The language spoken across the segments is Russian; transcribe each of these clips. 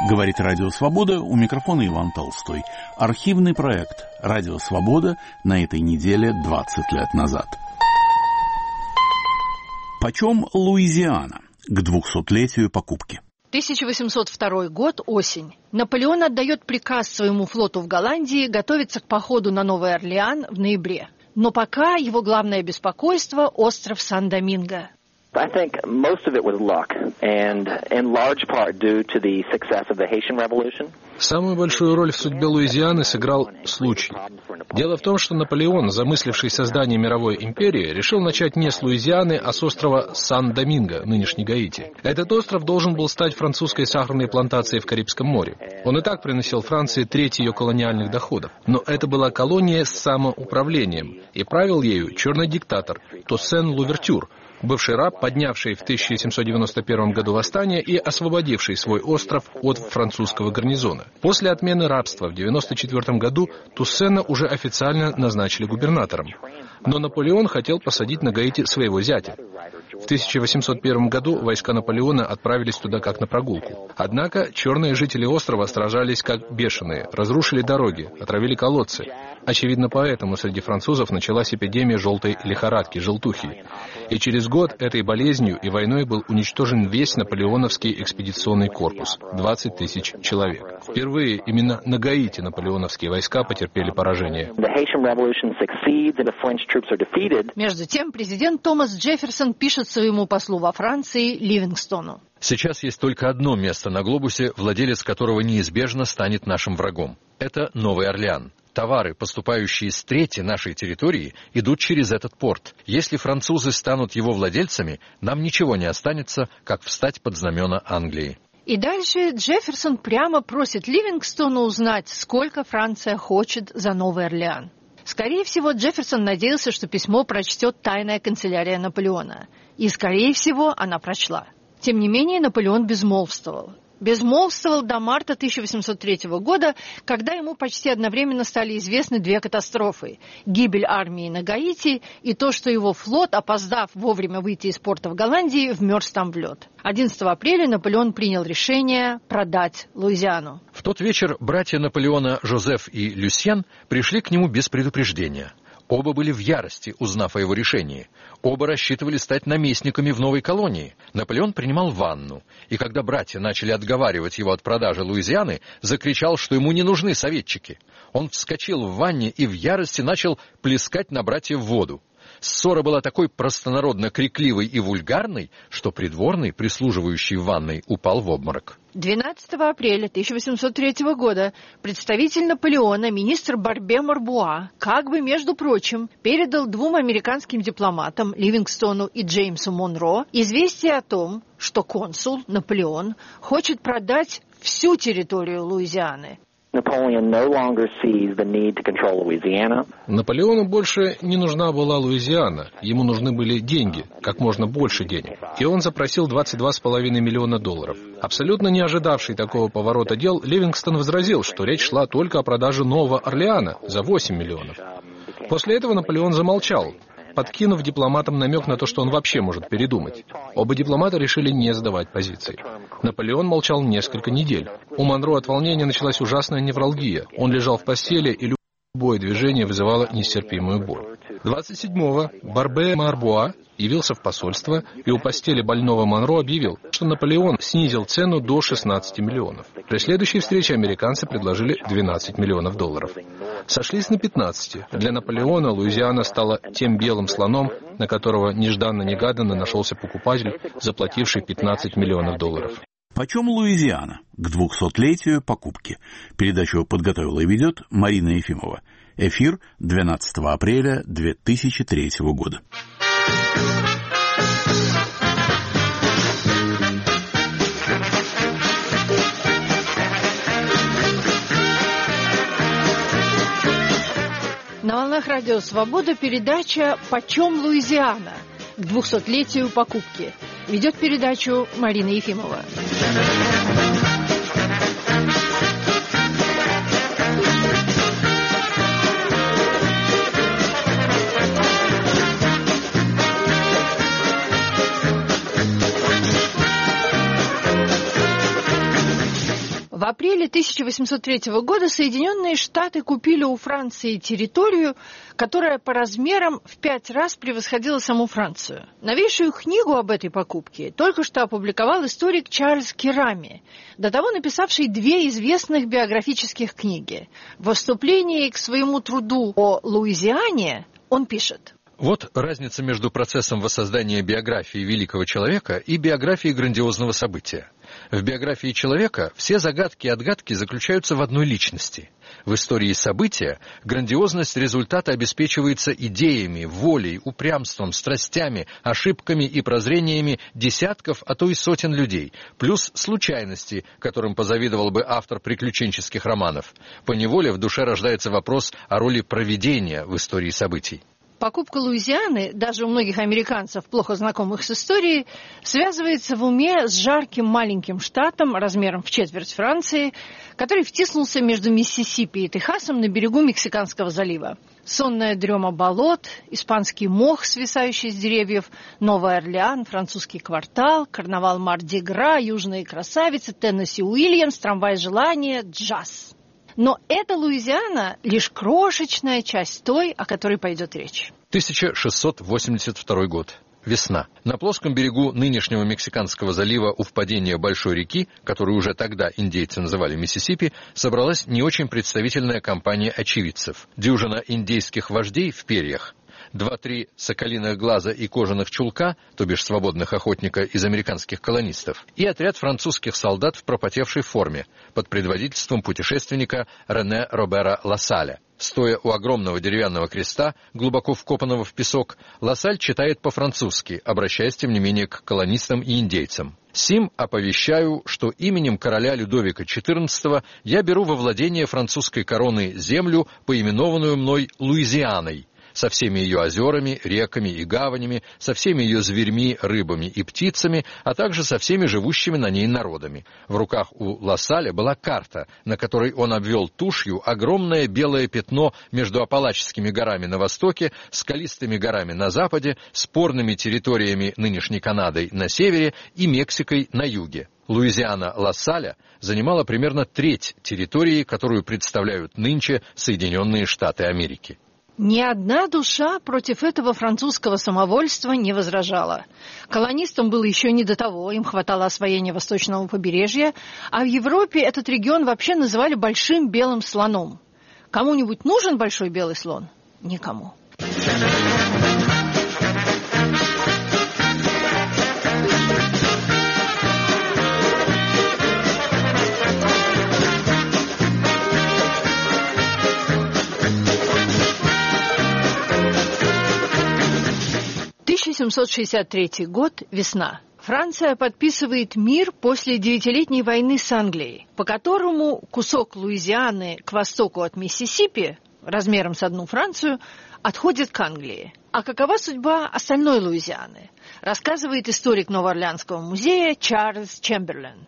Говорит Радио Свобода, у микрофона Иван Толстой. Архивный проект «Радио Свобода» на этой неделе 20 лет назад. Почем Луизиана к 200-летию покупки? 1802 год, осень. Наполеон отдает приказ своему флоту в Голландии готовиться к походу на Новый Орлеан в ноябре. Но пока его главное беспокойство – остров Сан-Доминго. I think most of it was luck, and in large part due to the success of the Haitian Revolution. Самую большую роль в судьбе Луизианы сыграл случай. Дело в том, что Наполеон, замысливший создание мировой империи, решил начать не с Луизианы, а с острова Сан-Доминго, нынешний Гаити. Этот остров должен был стать французской сахарной плантацией в Карибском море. Он и так приносил Франции треть ее колониальных доходов. Но это была колония с самоуправлением, и правил ею черный диктатор Тоссен Лувертюр, бывший раб, поднявший в 1791 году восстание и освободивший свой остров от французского гарнизона. После отмены рабства в 1994 году Туссена уже официально назначили губернатором. Но Наполеон хотел посадить на Гаити своего зятя. В 1801 году войска Наполеона отправились туда как на прогулку. Однако черные жители острова сражались как бешеные, разрушили дороги, отравили колодцы. Очевидно, поэтому среди французов началась эпидемия желтой лихорадки, желтухи. И через год этой болезнью и войной был уничтожен весь наполеоновский экспедиционный корпус – 20 тысяч человек. Впервые именно на Гаити наполеоновские войска потерпели поражение. Между тем, президент Томас Джефферсон пишет своему послу во Франции Ливингстону. Сейчас есть только одно место на глобусе, владелец которого неизбежно станет нашим врагом. Это Новый Орлеан. Товары, поступающие с трети нашей территории, идут через этот порт. Если французы станут его владельцами, нам ничего не останется, как встать под знамена Англии. И дальше Джефферсон прямо просит Ливингстона узнать, сколько Франция хочет за Новый Орлеан. Скорее всего, Джефферсон надеялся, что письмо прочтет тайная канцелярия Наполеона. И, скорее всего, она прочла. Тем не менее, Наполеон безмолвствовал. Безмолвствовал до марта 1803 года, когда ему почти одновременно стали известны две катастрофы – гибель армии на Гаити и то, что его флот, опоздав вовремя выйти из порта в Голландии, вмерз там в лед. 11 апреля Наполеон принял решение продать Луизиану. В тот вечер братья Наполеона Жозеф и Люсьен пришли к нему без предупреждения. Оба были в ярости, узнав о его решении. Оба рассчитывали стать наместниками в новой колонии. Наполеон принимал ванну, и когда братья начали отговаривать его от продажи Луизианы, закричал, что ему не нужны советчики. Он вскочил в ванне и в ярости начал плескать на братьев воду. Ссора была такой простонародно крикливой и вульгарной, что придворный, прислуживающий в ванной, упал в обморок. 12 апреля 1803 года представитель Наполеона, министр Барбе Марбуа, как бы, между прочим, передал двум американским дипломатам, Ливингстону и Джеймсу Монро, известие о том, что консул Наполеон хочет продать всю территорию Луизианы. Наполеону больше не нужна была Луизиана, ему нужны были деньги, как можно больше денег. И он запросил $22,5 миллиона. Абсолютно не ожидавший такого поворота дел, Ливингстон возразил, что речь шла только о продаже Нового Орлеана за 8 миллионов. После этого Наполеон замолчал, подкинув дипломатам намек на то, что он вообще может передумать. Оба дипломата решили не сдавать позиции. Наполеон молчал несколько недель. У Монро от волнения началась ужасная невралгия. Он лежал в постели, и любое движение вызывало нестерпимую боль. 27-го Барбе Марбуа явился в посольство и у постели больного Монро объявил, что Наполеон снизил цену до 16 миллионов. При следующей встрече американцы предложили $12 миллионов. Сошлись на 15. Для Наполеона Луизиана стала тем белым слоном, на которого нежданно-негаданно нашелся покупатель, заплативший $15 миллионов. Почем Луизиана к 200-летию покупки? Передачу подготовила и ведет Марина Ефимова. Эфир 12 апреля 2003 года. На волнах Радио Свобода передача «Почем Луизиана?» к 200-летию покупки. Ведет передачу Марина Ефимова. В В апреле 1803 года Соединенные Штаты купили у Франции территорию, которая по размерам в 5 раз превосходила саму Францию. Новейшую книгу об этой покупке только что опубликовал историк Чарльз Керами, до того написавший 2 известных биографических книги. В вступлении к своему труду о Луизиане он пишет: Вот разница между процессом воссоздания биографии великого человека и биографией грандиозного события. В биографии человека все загадки и отгадки заключаются в одной личности. В истории события грандиозность результата обеспечивается идеями, волей, упрямством, страстями, ошибками и прозрениями десятков, а то и сотен людей, плюс случайности, которым позавидовал бы автор приключенческих романов. Поневоле в душе рождается вопрос о роли провидения в истории событий. Покупка Луизианы, даже у многих американцев, плохо знакомых с историей, связывается в уме с жарким маленьким штатом размером в четверть Франции, который втиснулся между Миссисипи и Техасом на берегу Мексиканского залива. Сонная дрема болот, испанский мох, свисающий с деревьев, Новый Орлеан, французский квартал, карнавал Марди-Гра, южные красавицы, Теннесси Уильямс, трамвай желания, джаз. Но эта Луизиана — лишь крошечная часть той, о которой пойдет речь. 1682 год. Весна. На плоском берегу нынешнего Мексиканского залива у впадения большой реки, которую уже тогда индейцы называли Миссисипи, собралась не очень представительная компания очевидцев. Дюжина индейских вождей в перьях, 2-3 соколиных глаза и кожаных чулка, то бишь свободных охотника из американских колонистов, и отряд французских солдат в пропотевшей форме под предводительством путешественника Рене Робера Лассаля. Стоя у огромного деревянного креста, глубоко вкопанного в песок, Лассаль читает по-французски, обращаясь, тем не менее, к колонистам и индейцам. «Сим оповещаю, что именем короля Людовика XIV я беру во владение французской короны землю, поименованную мной Луизианой, со всеми ее озерами, реками и гаванями, со всеми ее зверьми, рыбами и птицами, а также со всеми живущими на ней народами». В руках у Лассаля была карта, на которой он обвел тушью огромное белое пятно между Апалачскими горами на востоке, скалистыми горами на западе, спорными территориями нынешней Канадой на севере и Мексикой на юге. Луизиана Лассаля занимала примерно треть территории, которую представляют нынче Соединенные Штаты Америки. Ни одна душа против этого французского самовольства не возражала. Колонистам было еще не до того, им хватало освоения восточного побережья, а в Европе этот регион вообще называли «большим белым слоном». Кому-нибудь нужен большой белый слон? Никому. В 1763 год, весна. Франция подписывает мир после 9-летней войны с Англией, по которому кусок Луизианы к востоку от Миссисипи, размером с одну Францию, отходит к Англии. А какова судьба остальной Луизианы, рассказывает историк Новоорлеанского музея Чарльз Чемберлен.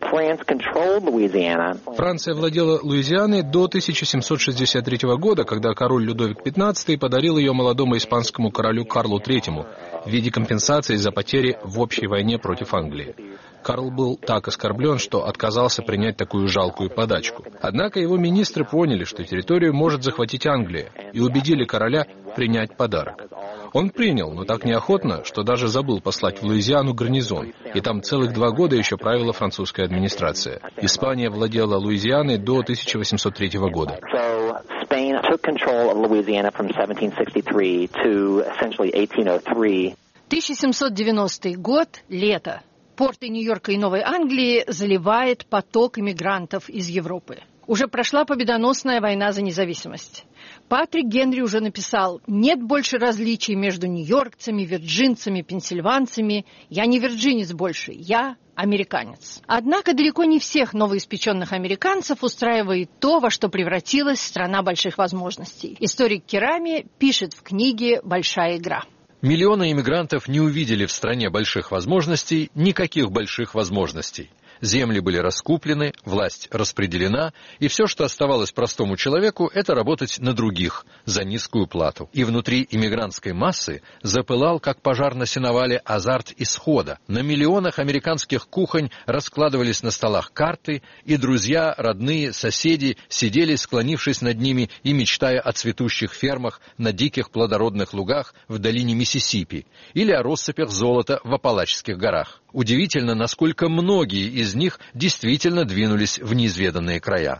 Франция владела Луизианой до 1763 года, когда король Людовик XV подарил ее молодому испанскому королю Карлу III в виде компенсации за потери в общей войне против Англии. Карл был так оскорблен, что отказался принять такую жалкую подачку. Однако его министры поняли, что территорию может захватить Англия, и убедили короля принять подарок. Он принял, но так неохотно, что даже забыл послать в Луизиану гарнизон, и там целых 2 года еще правила французская администрация. Испания владела Луизианой до 1803 года. Spain took control of Louisiana from 1763 to essentially 1803. 1790 год, лето. Порты Нью-Йорка и Новой Англии заливает поток иммигрантов из Европы. Уже прошла победоносная война за независимость. Патрик Генри уже написал: «Нет больше различий между нью-йоркцами, вирджинцами, пенсильванцами. Я не вирджинец больше, я американец». Однако далеко не всех новоиспеченных американцев устраивает то, во что превратилась страна больших возможностей. Историк Керами пишет в книге «Большая игра». Миллионы иммигрантов не увидели в стране больших возможностей никаких больших возможностей. Земли были раскуплены, власть распределена, и все, что оставалось простому человеку, это работать на других за низкую плату. И внутри иммигрантской массы запылал, как пожар на сеновале, азарт исхода. На миллионах американских кухонь раскладывались на столах карты, и друзья, родные, соседи сидели, склонившись над ними и мечтая о цветущих фермах на диких плодородных лугах в долине Миссисипи или о россыпях золота в Апалачских горах. Удивительно, насколько многие из них действительно двинулись в неизведанные края.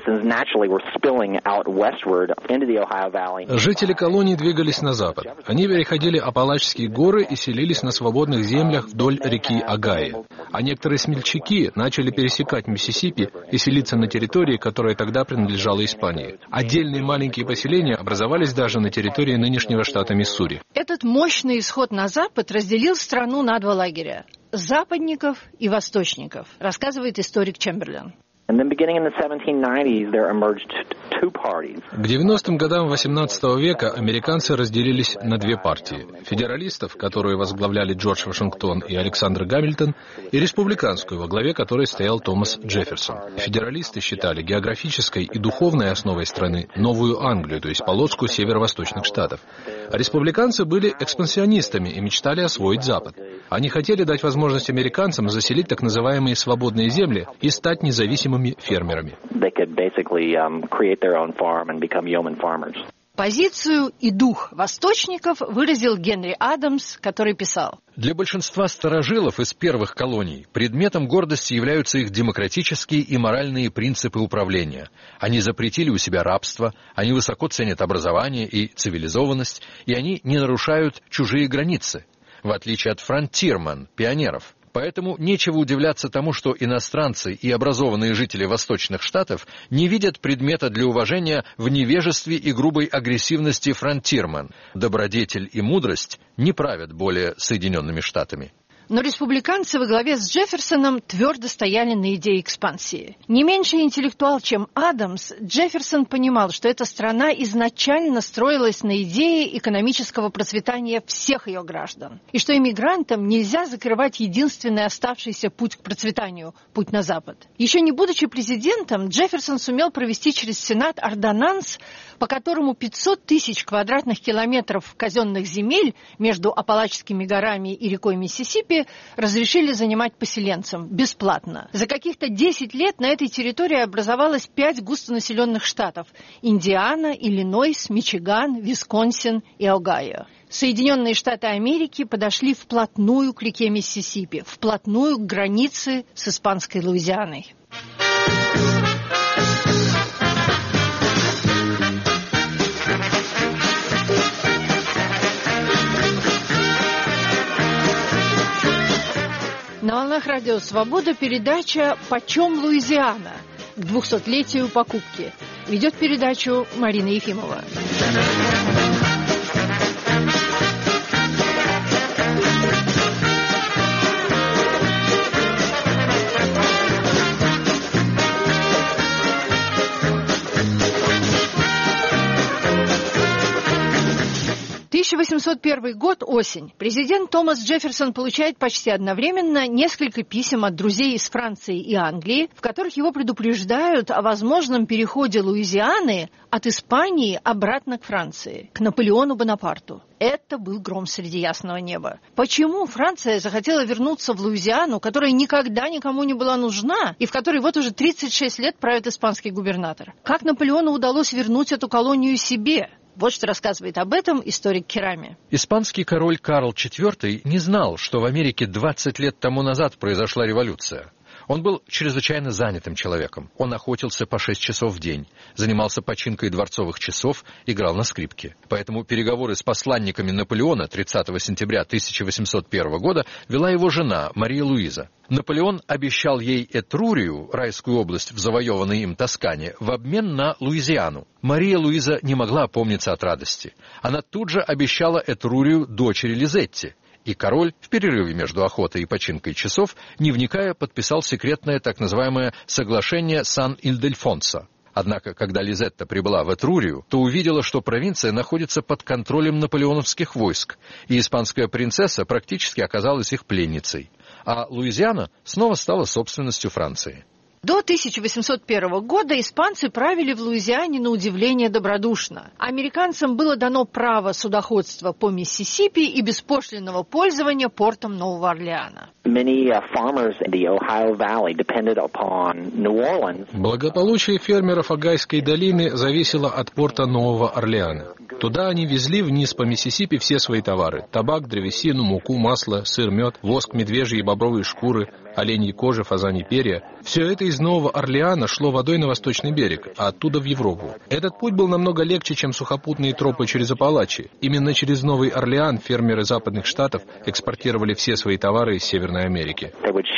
Жители колоний двигались на запад. Они переходили Апалачские горы и селились на свободных землях вдоль реки Огайо. А некоторые смельчаки начали пересекать Миссисипи и селиться на территории, которая тогда принадлежала Испании. Отдельные маленькие поселения образовались даже на территории нынешнего штата Миссури. Этот мощный исход на запад разделил страну на два лагеря – западников и восточников, рассказывает историк Чемберлен. К 90-м годам XVIII века американцы разделились на две партии – федералистов, которые возглавляли Джордж Вашингтон и Александр Гамильтон, и республиканскую, во главе которой стоял Томас Джефферсон. Федералисты считали географической и духовной основой страны Новую Англию, то есть полоску северо-восточных штатов. А республиканцы были экспансионистами и мечтали освоить Запад. Они хотели дать возможность американцам заселить так называемые свободные земли и стать независимыми фермерами. Позицию и дух восточников выразил Генри Адамс, который писал: «Для большинства старожилов из первых колоний предметом гордости являются их демократические и моральные принципы управления. Они запретили у себя рабство, они высоко ценят образование и цивилизованность, и они не нарушают чужие границы, в отличие от фронтирмен, пионеров. Поэтому нечего удивляться тому, что иностранцы и образованные жители восточных штатов не видят предмета для уважения в невежестве и грубой агрессивности фронтирмен. Добродетель и мудрость не правят более Соединенными Штатами». Но республиканцы во главе с Джефферсоном твердо стояли на идее экспансии. Не меньше интеллектуал, чем Адамс, Джефферсон понимал, что эта страна изначально строилась на идее экономического процветания всех ее граждан, и что иммигрантам нельзя закрывать единственный оставшийся путь к процветанию – путь на Запад. Еще не будучи президентом, Джефферсон сумел провести через Сенат ордонанс, по которому 500 тысяч квадратных километров казенных земель между Апалачскими горами и рекой Миссисипи разрешили занимать поселенцам бесплатно. За каких-то 10 лет на этой территории образовалось 5 густонаселенных штатов – Индиана, Иллинойс, Мичиган, Висконсин и Огайо. Соединенные Штаты Америки подошли вплотную к реке Миссисипи, вплотную к границе с испанской Луизианой. На волнах Радио Свобода передача «Почем Луизиана?» к 200-летию покупки. Ведет передачу Марина Ефимова. В 1801 год, осень. Президент Томас Джефферсон получает почти одновременно несколько писем от друзей из Франции и Англии, в которых его предупреждают о возможном переходе Луизианы от Испании обратно к Франции, к Наполеону Бонапарту. Это был гром среди ясного неба. Почему Франция захотела вернуться в Луизиану, которая никогда никому не была нужна, и в которой вот уже 36 лет правит испанский губернатор? Как Наполеону удалось вернуть эту колонию себе? Вот что рассказывает об этом историк Керами. Испанский король Карл IV не знал, что в Америке 20 лет тому назад произошла революция. Он был чрезвычайно занятым человеком. Он охотился по 6 часов в день, занимался починкой дворцовых часов, играл на скрипке. Поэтому переговоры с посланниками Наполеона 30 сентября 1801 года вела его жена Мария Луиза. Наполеон обещал ей Этрурию, райскую область в завоеванной им Тоскане, в обмен на Луизиану. Мария Луиза не могла опомниться от радости. Она тут же обещала Этрурию дочери Лизетте. И король в перерыве между охотой и починкой часов, не вникая, подписал секретное так называемое «Соглашение Сан-Ильдельфонсо». Однако, когда Лизетта прибыла в Этрурию, то увидела, что провинция находится под контролем наполеоновских войск, и испанская принцесса практически оказалась их пленницей. а Луизиана снова стала собственностью Франции. До 1801 года испанцы правили в Луизиане на удивление добродушно. Американцам было дано право судоходства по Миссисипи и беспошлинного пользования портом Нового Орлеана. Благополучие фермеров Огайской долины зависело от порта Нового Орлеана. Туда они везли вниз по Миссисипи все свои товары – табак, древесину, муку, масло, сыр, мед, воск, медвежьи и бобровые шкуры, оленьи кожи, фазаньи перья. Все это из Нового Орлеана шло водой на восточный берег, а оттуда в Европу. Этот путь был намного легче, чем сухопутные тропы через Апалачи. Именно через Новый Орлеан фермеры западных штатов экспортировали все свои товары из Северной Америки.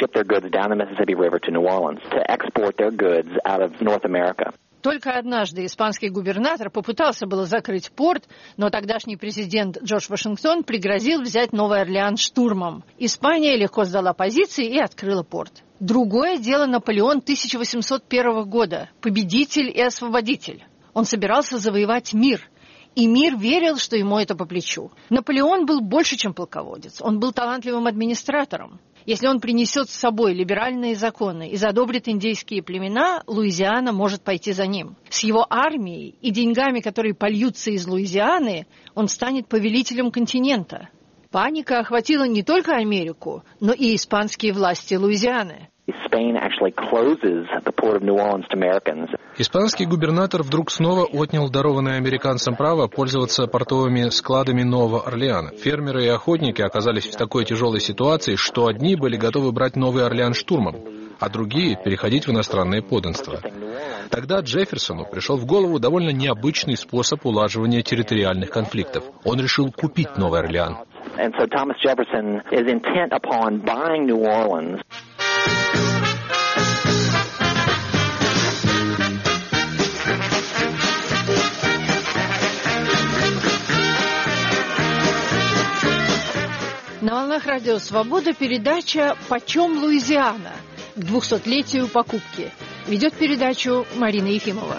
Только однажды испанский губернатор попытался было закрыть порт, но тогдашний президент Джордж Вашингтон пригрозил взять Новый Орлеан штурмом. Испания легко сдала позиции и открыла порт. Другое дело Наполеон 1801 года, победитель и освободитель. Он собирался завоевать мир, и мир верил, что ему это по плечу. Наполеон был больше, чем полководец, он был талантливым администратором. Если он принесет с собой либеральные законы и задобрит индейские племена, Луизиана может пойти за ним. С его армией и деньгами, которые польются из Луизианы, он станет повелителем континента. Паника охватила не только Америку, но и испанские власти Луизианы. Испанский губернатор вдруг снова отнял дарованное американцам право пользоваться портовыми складами Нового Орлеана. Фермеры и охотники оказались в такой тяжелой ситуации, что одни были готовы брать Новый Орлеан штурмом, а другие – переходить в иностранное подданство. Тогда Джефферсону пришел в голову довольно необычный способ улаживания территориальных конфликтов. Он решил купить Новый Орлеан. And so Thomas Jefferson is intent upon buying New Orleans. На волнах Радио Свобода передача «Почем Луизиана?» к 200-летию покупки. Ведет передачу Марина Ефимова.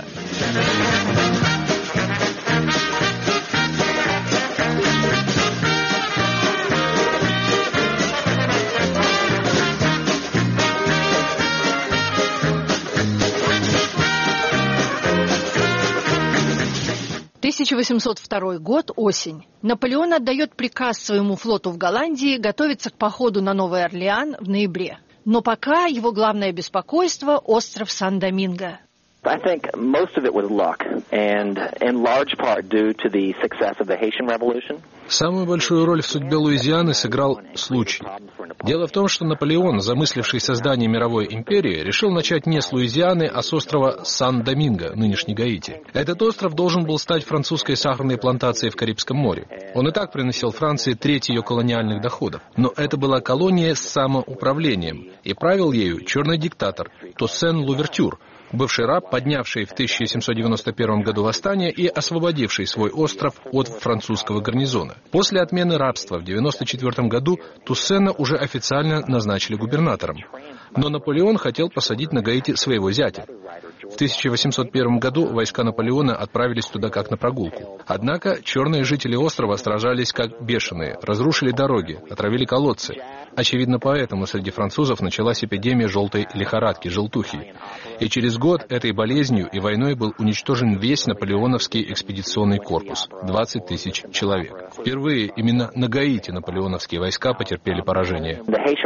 — 1802 год, осень. Наполеон отдает приказ своему флоту в Голландии готовиться к походу на Новый Орлеан в ноябре. Но пока его главное беспокойство – остров Сан-Доминго. I think most of it was luck, and in large part due to the success of the Haitian Revolution. Самую большую роль в судьбе Луизианы сыграл случай. Дело в том, что Наполеон, замысливший создание мировой империи, решил начать не с Луизианы, а с острова Сан-Доминго, нынешний Гаити. Этот остров должен был стать французской сахарной плантацией в Карибском море. Он и так приносил Франции треть ее колониальных доходов. Но это была колония с самоуправлением, и правил ею черный диктатор Тоссен Лувертюр, бывший раб, поднявший в 1791 году восстание и освободивший свой остров от французского гарнизона. После отмены рабства в 1994 году Туссена уже официально назначили губернатором. Но Наполеон хотел посадить на Гаити своего зятя. В 1801 году войска Наполеона отправились туда как на прогулку. Однако черные жители острова сражались как бешеные, разрушили дороги, отравили колодцы. Очевидно, поэтому среди французов началась эпидемия желтой лихорадки, желтухи. И через год этой болезнью и войной был уничтожен весь наполеоновский экспедиционный корпус – 20 тысяч человек. Впервые именно на Гаити наполеоновские войска потерпели поражение.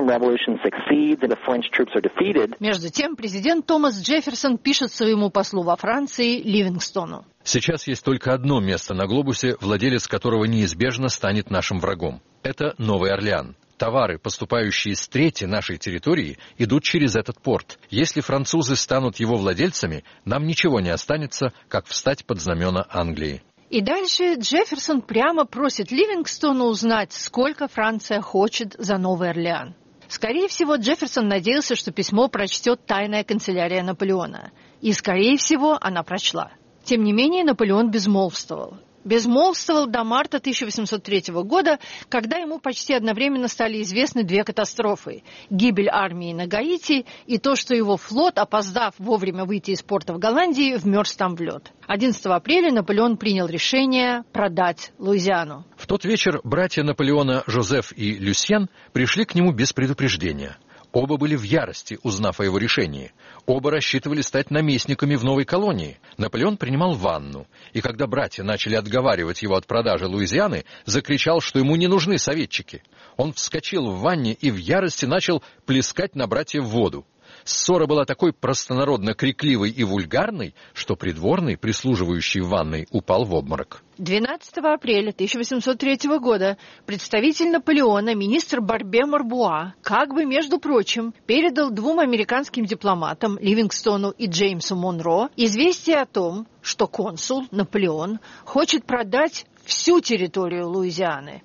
Между тем, президент Томас Джефферсон пишет своему послу во Франции Ливингстону. Сейчас есть только одно место на глобусе, владелец которого неизбежно станет нашим врагом. Это Новый Орлеан. Товары, поступающие с трети нашей территории, идут через этот порт. Если французы станут его владельцами, нам ничего не останется, как встать под знамена Англии. И дальше Джефферсон прямо просит Ливингстона узнать, сколько Франция хочет за Новый Орлеан. Скорее всего, Джефферсон надеялся, что письмо прочтет тайная канцелярия Наполеона. И, скорее всего, она прочла. Тем не менее, Наполеон безмолвствовал. безмолвствовал до марта 1803 года, когда ему почти одновременно стали известны две катастрофы – гибель армии на Гаити и то, что его флот, опоздав вовремя выйти из порта в Голландии, вмерз там в лед. 11 апреля Наполеон принял решение продать Луизиану. В тот вечер братья Наполеона Жозеф и Люсьен пришли к нему без предупреждения. Оба были в ярости, узнав о его решении. Оба рассчитывали стать наместниками в новой колонии. Наполеон принимал ванну, и когда братья начали отговаривать его от продажи Луизианы, закричал, что ему не нужны советчики. Он вскочил в ванне и в ярости начал плескать на братьев воду. Ссора была такой простонародно крикливой и вульгарной, что придворный, прислуживающий в ванной, упал в обморок. 12 апреля 1803 года представитель Наполеона, министр Барбе Марбуа, как бы, между прочим, передал двум американским дипломатам, Ливингстону и Джеймсу Монро, известие о том, что консул Наполеон хочет продать всю территорию Луизианы.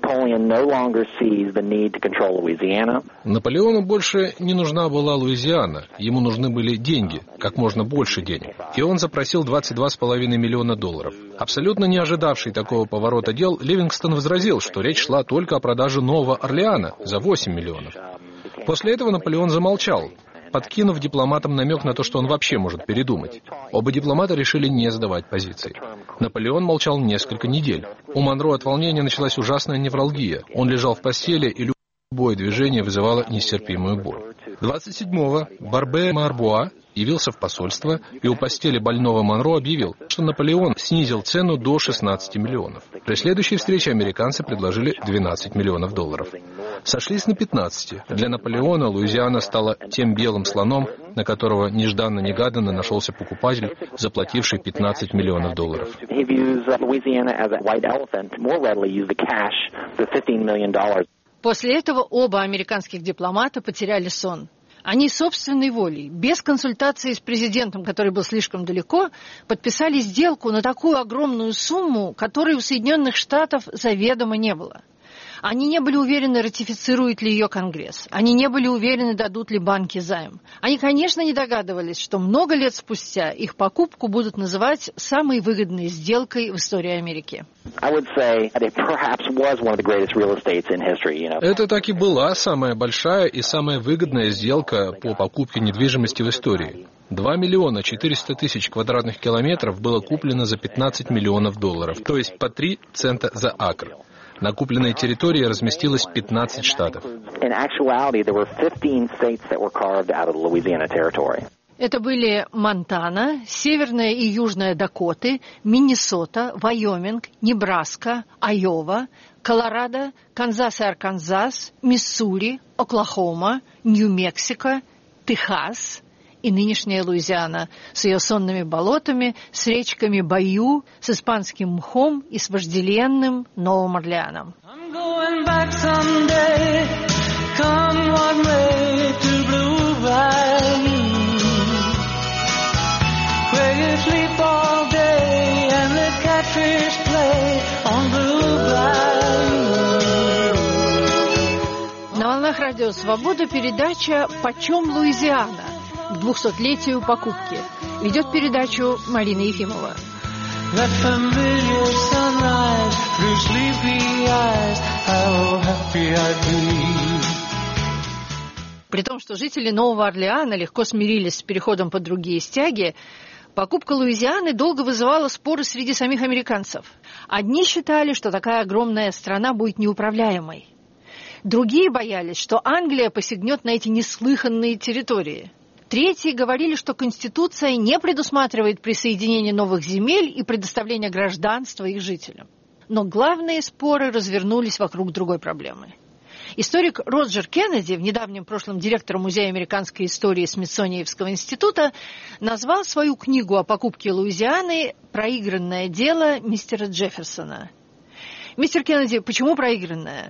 Наполеону больше не нужна была Луизиана, ему нужны были деньги, как можно больше денег. И он запросил $22,5 миллиона. Абсолютно не ожидавший такого поворота дел, Ливингстон возразил, что речь шла только о продаже Нового Орлеана за 8 миллионов. После этого Наполеон замолчал, подкинув дипломатам намек на то, что он вообще может передумать. Оба дипломата решили не сдавать позиции. Наполеон молчал несколько недель. У Монро от волнения началась ужасная невралгия. Он лежал в постели, и любое движение вызывало нестерпимую боль. 27-го Барбе Марбуа явился в посольство и у постели больного Монро объявил, что Наполеон снизил цену до 16 миллионов. При следующей встрече американцы предложили $12 миллионов. Сошлись на 15. Для Наполеона Луизиана стала тем белым слоном, на которого нежданно-негаданно нашелся покупатель, заплативший $15 миллионов. После этого оба американских дипломата потеряли сон. Они собственной волей, без консультации с президентом, который был слишком далеко, подписали сделку на такую огромную сумму, которой у Соединенных Штатов заведомо не было. Они не были уверены, ратифицирует ли ее Конгресс. Они не были уверены, дадут ли банки займ. Они, конечно, не догадывались, что много лет спустя их покупку будут называть самой выгодной сделкой в истории Америки. Это так и была самая большая и самая выгодная сделка по покупке недвижимости в истории. 2 миллиона 400 тысяч квадратных километров было куплено за $15 миллионов, то есть по 3 цента за акр. На купленной территории разместилось 15 штатов. Это были Монтана, Северная и Южная Дакоты, Миннесота, Вайоминг, Небраска, Айова, Колорадо, Канзас и Арканзас, Миссури, Оклахома, Нью-Мексико, Техас и нынешняя Луизиана с ее сонными болотами, с речками Байю, с испанским мхом и с вожделенным Новым Орлеаном. На волнах Радио Свобода передача «Почем Луизиана?» к 200-летию покупки. Ведет передачу Марина Ефимова. При том, что жители Нового Орлеана легко смирились с переходом под другие стяги, покупка Луизианы долго вызывала споры среди самих американцев. Одни считали, что такая огромная страна будет неуправляемой. Другие боялись, что Англия посягнет на эти неслыханные территории. Третьи говорили, что Конституция не предусматривает присоединение новых земель и предоставление гражданства их жителям. Но главные споры развернулись вокруг другой проблемы. Историк Роджер Кеннеди, в недавнем прошлом директор Музея американской истории Смитсониевского института, назвал свою книгу о покупке Луизианы «Проигранное дело мистера Джефферсона». Мистер Кеннеди, почему проигранное?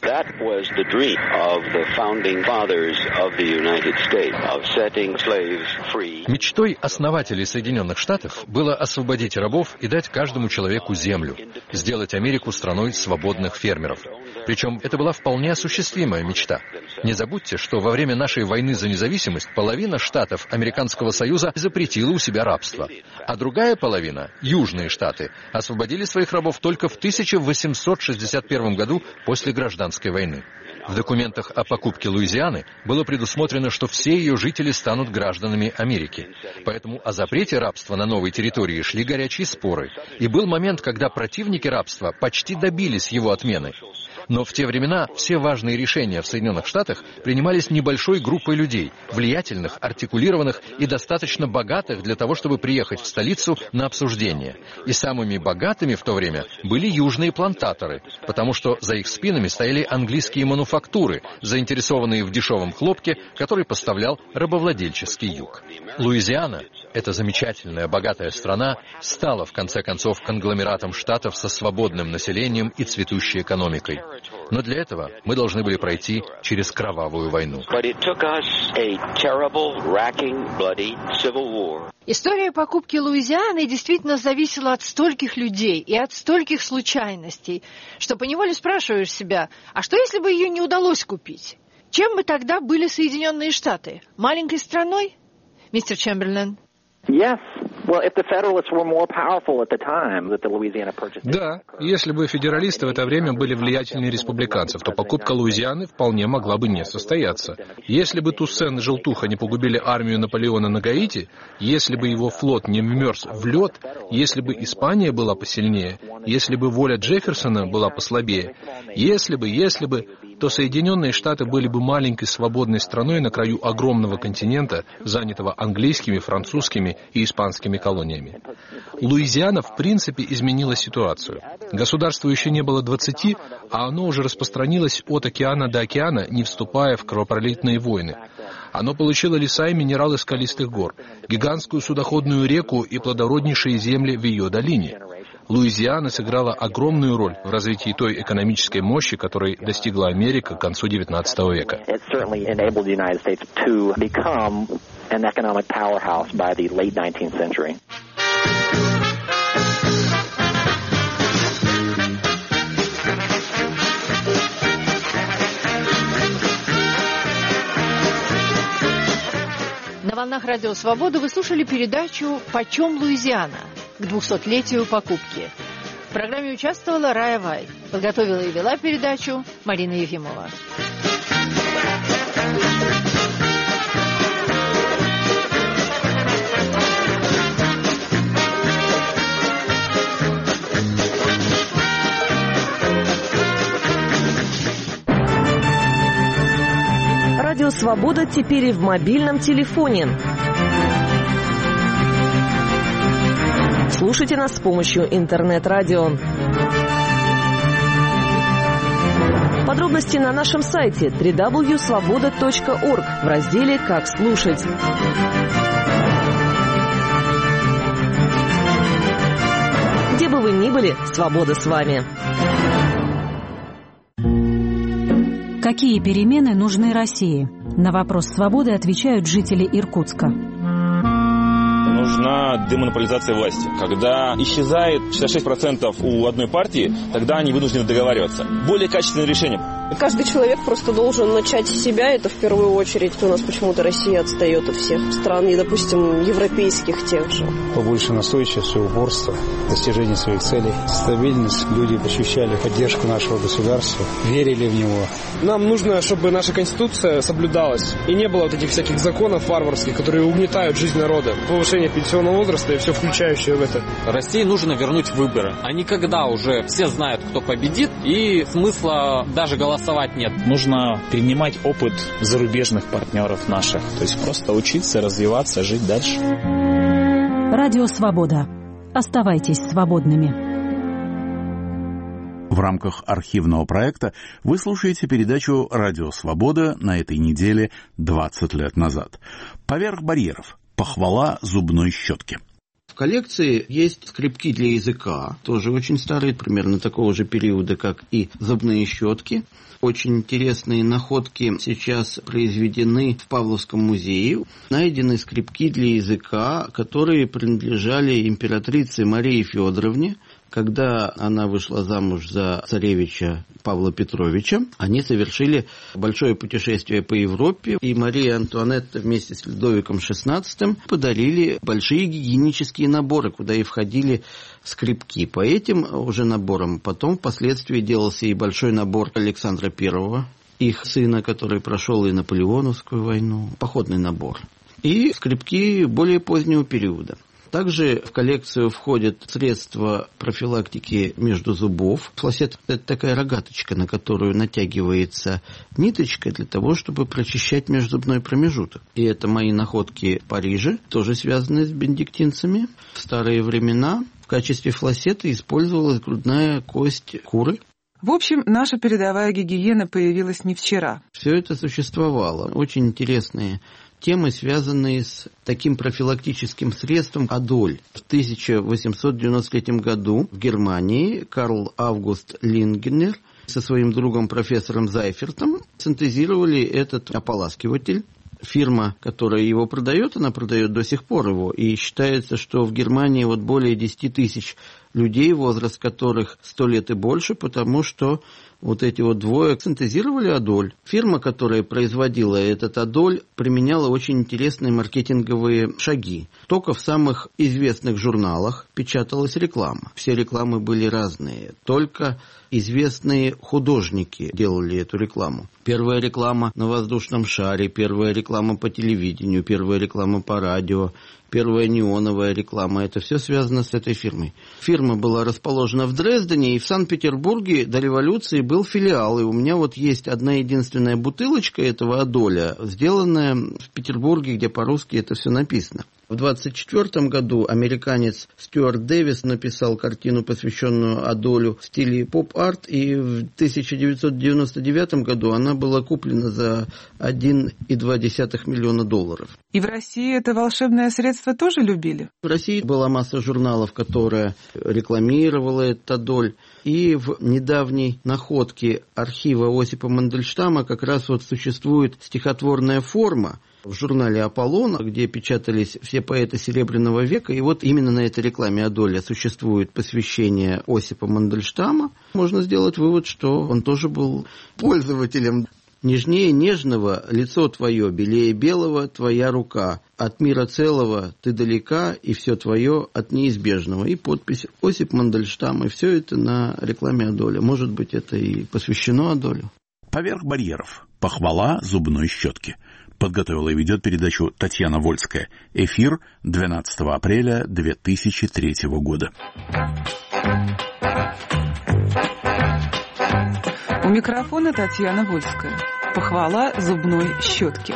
That was the dream of the founding fathers of the United States, of setting slaves free. Мечтой основателей Соединенных Штатов было освободить рабов и дать каждому человеку землю, сделать Америку страной свободных фермеров. Причем это была вполне осуществимая мечта. Не забудьте, что во время нашей войны за независимость половина штатов Американского Союза запретила у себя рабство, а другая половина, южные штаты, освободили своих рабов только в 1861 году после гражданской войны. В документах о покупке Луизианы было предусмотрено, что все ее жители станут гражданами Америки. Поэтому о запрете рабства на новой территории шли горячие споры. И был момент, когда противники рабства почти добились его отмены. Но в те времена все важные решения в Соединенных Штатах принимались небольшой группой людей, влиятельных, артикулированных и достаточно богатых для того, чтобы приехать в столицу на обсуждение. И самыми богатыми в то время были южные плантаторы, потому что за их спинами стояли английские мануфактуры, заинтересованные в дешевом хлопке, который поставлял рабовладельческий юг. Луизиана, эта замечательная богатая страна, стала в конце концов конгломератом штатов со свободным населением и цветущей экономикой. Но для этого мы должны были пройти через кровавую войну. История покупки Луизианы действительно зависела от стольких людей и от стольких случайностей, что поневоле спрашиваешь себя, а что если бы ее не удалось купить? Чем бы тогда были Соединенные Штаты? Маленькой страной? Мистер Чемберлен? Да, если бы федералисты в это время были влиятельнее республиканцев, то покупка Луизианы вполне могла бы не состояться. Если бы Туссен и Желтуха не погубили армию Наполеона на Гаити, если бы его флот не вмерз в лед, если бы Испания была посильнее, если бы воля Джефферсона была послабее, если бы, то Соединенные Штаты были бы маленькой свободной страной на краю огромного континента, занятого английскими, французскими и испанскими колониями. Луизиана в принципе изменила ситуацию. Государству еще не было 20, а оно уже распространилось от океана до океана, не вступая в кровопролитные войны. Оно получило леса и минералы скалистых гор, гигантскую судоходную реку и плодороднейшие земли в ее долине. Луизиана сыграла огромную роль в развитии той экономической мощи, которой достигла Америка к концу XIX века. На волнах Радио Свобода вы слушали передачу «Почем Луизиана?» к 200-летию покупки. В программе участвовала Рая Вай. Подготовила и вела передачу Марина Ефимова. Радио Свобода теперь и в мобильном телефоне. Слушайте нас с помощью интернет-радио. Подробности на нашем сайте www.svoboda.org в разделе «Как слушать». Где бы вы ни были, свобода с вами. Какие перемены нужны России? На вопрос «Свободы» отвечают жители Иркутска. Нужна демонополизация власти. Когда исчезает 66% у одной партии, тогда они вынуждены договариваться. Более качественное решение. Каждый человек просто должен начать с себя, это в первую очередь. У нас почему-то Россия отстает от всех стран, и, допустим, европейских тех же. Побольше настойчивости, упорства, достижения своих целей, стабильность. Люди ощущали поддержку нашего государства, верили в него. Нам нужно, чтобы наша Конституция соблюдалась, и не было вот этих всяких законов варварских, которые угнетают жизнь народа. Повышение пенсионного возраста и все включающее в это. России нужно вернуть выборы. А не когда уже все знают, кто победит, и смысла даже голосовать нет. Нужно перенимать опыт зарубежных партнеров наших. То есть просто учиться, развиваться, жить дальше. Радио Свобода. Оставайтесь свободными. В рамках архивного проекта вы слушаете передачу «Радио Свобода» на этой неделе 20 лет назад. «Поверх барьеров. Похвала зубной щетки». В коллекции есть скребки для языка, тоже очень старые, примерно такого же периода, как и зубные щетки. Очень интересные находки сейчас произведены в Павловском музее. Найдены скребки для языка, которые принадлежали императрице Марии Федоровне. Когда она вышла замуж за царевича Павла Петровича, они совершили большое путешествие по Европе, и Мария Антуанетта вместе с Людовиком XVI подарили большие гигиенические наборы, куда и входили скребки. По этим уже наборам потом впоследствии делался и большой набор Александра I, их сына, который прошел и Наполеоновскую войну, походный набор, и скребки более позднего периода. Также в коллекцию входят средства профилактики между зубов. Флосет – это такая рогаточка, на которую натягивается ниточка для того, чтобы прочищать межзубной промежуток. И это мои находки в Париже, тоже связанные с бенедиктинцами. В старые времена в качестве флосета использовалась грудная кость куры. В общем, наша передовая гигиена появилась не вчера. Все это существовало. Очень интересные темы, связанные с таким профилактическим средством адоль. В 1893 году в Германии Карл Август Лингнер со своим другом профессором Зайфертом синтезировали этот ополаскиватель. Фирма, которая его продает, она продает до сих пор его. И считается, что в Германии более 10 тысяч людей, возраст которых 100 лет и больше, потому что эти двое синтезировали адоль. Фирма, которая производила этот адоль, применяла очень интересные маркетинговые шаги. Только в самых известных журналах печаталась реклама. Все рекламы были разные. Только известные художники делали эту рекламу. Первая реклама на воздушном шаре, первая реклама по телевидению, первая реклама по радио, первая неоновая реклама. Это все связано с этой фирмой. Фирма была расположена в Дрездене, и в Санкт-Петербурге до революции был филиал. И у меня есть одна единственная бутылочка этого адоля, сделанная в Петербурге, где по-русски это все написано. В 1924 году американец Стюарт Дэвис написал картину, посвященную адолю в стиле поп-арт, и в 1999 году она была куплена за $1,2 миллиона. И в России это волшебное средство тоже любили? В России была масса журналов, которая рекламировала этот адоль. И в недавней находке архива Осипа Мандельштама как раз существует стихотворная форма в журнале «Аполлон», где печатались все поэты Серебряного века. И именно на этой рекламе адоля существует посвящение Осипа Мандельштама. Можно сделать вывод, что он тоже был пользователем. «Нежнее нежного лицо твое, белее белого твоя рука. От мира целого ты далека, и все твое от неизбежного». И подпись Осип Мандельштам. И все это на рекламе адоля. Может быть, это и посвящено адолю. «Поверх барьеров. Похвала зубной щетки». Подготовила и ведет передачу Татьяна Вольская. Эфир 12 апреля 2003 года. У микрофона Татьяна Вольская. Похвала зубной щетки.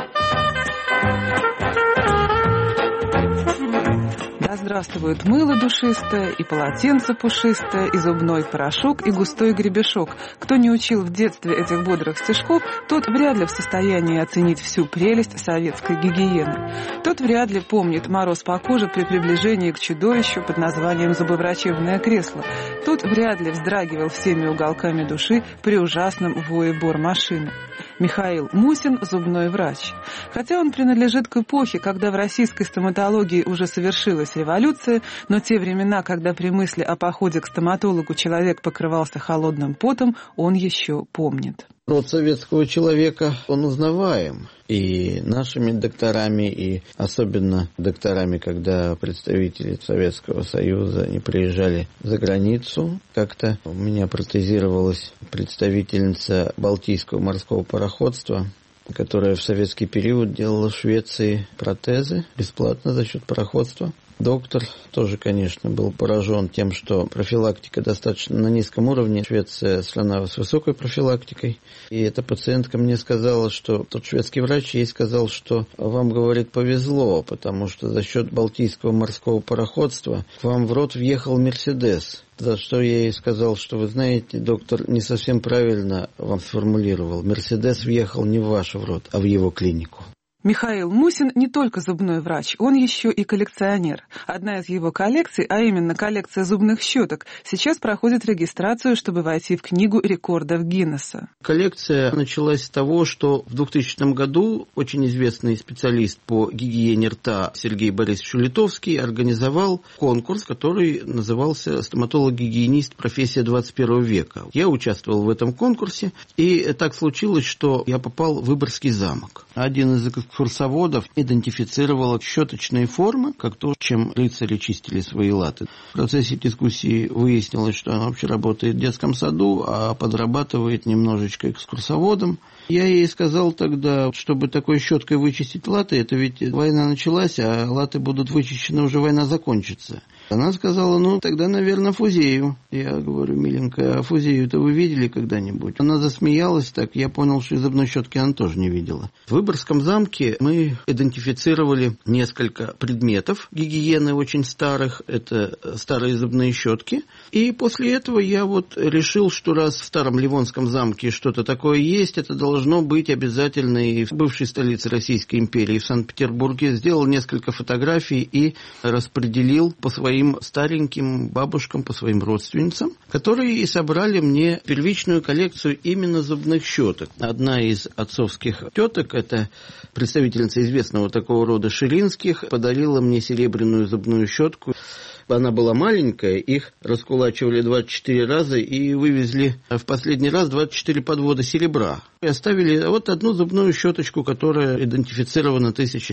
Да здравствует мыло душистое, и полотенце пушистое, и зубной порошок, и густой гребешок. Кто не учил в детстве этих бодрых стишков, тот вряд ли в состоянии оценить всю прелесть советской гигиены. Тот вряд ли помнит мороз по коже при приближении к чудовищу под названием зубоврачебное кресло. Тот вряд ли вздрагивал всеми уголками души при ужасном вое бормашины. Михаил Мусин – зубной врач. Хотя он принадлежит к эпохе, когда в российской стоматологии уже совершилась революция, но те времена, когда при мысли о походе к стоматологу человек покрывался холодным потом, он еще помнит. Род советского человека, он узнаваем и нашими докторами, и особенно докторами, когда представители Советского Союза не приезжали за границу. Как-то у меня протезировалась представительница Балтийского морского пароходства, которая в советский период делала в Швеции протезы бесплатно за счет пароходства. Доктор тоже, конечно, был поражен тем, что профилактика достаточно на низком уровне. Швеция страна с высокой профилактикой. И эта пациентка мне сказала, что тот шведский врач ей сказал, что вам, говорит, повезло, потому что за счет Балтийского морского пароходства к вам в рот въехал Мерседес. За что я ей сказал, что, вы знаете, доктор не совсем правильно вам сформулировал. Мерседес въехал не в ваш рот, а в его клинику. Михаил Мусин не только зубной врач, он еще и коллекционер. Одна из его коллекций, а именно коллекция зубных щеток, сейчас проходит регистрацию, чтобы войти в книгу рекордов Гиннесса. Коллекция началась с того, что в 2000 году очень известный специалист по гигиене рта Сергей Борисович Литовский организовал конкурс, который назывался «Стоматолог-гигиенист. Профессия 21 века». Я участвовал в этом конкурсе, и так случилось, что я попал в Выборгский замок. Один из экскурсоводов идентифицировал щеточные формы, как то, чем рыцари чистили свои латы. В процессе дискуссии выяснилось, что она вообще работает в детском саду, а подрабатывает немножечко экскурсоводом. Я ей сказал тогда, чтобы такой щеткой вычистить латы, это ведь война началась, а латы будут вычищены, уже война закончится. Она сказала, ну, тогда, наверное, фузею. Я говорю, миленькая, а фузею-то вы видели когда-нибудь? Она засмеялась так, я понял, что и зубной щетки она тоже не видела. В Выборгском замке мы идентифицировали несколько предметов гигиены очень старых, это старые зубные щетки. И после этого я вот решил, что раз в старом Ливонском замке что-то такое есть, это должно быть обязательно и в бывшей столице Российской империи, в Санкт-Петербурге. Сделал несколько фотографий и распределил по своим стареньким бабушкам, по своим родственницам, которые и собрали мне первичную коллекцию именно зубных щеток. Одна из отцовских теток, это представительница известного такого рода Ширинских, подарила мне серебряную зубную щетку. Она была маленькая, их раскулачивали 24 раза и вывезли в последний раз 24 подвода серебра. И оставили вот одну зубную щеточку, которая идентифицирована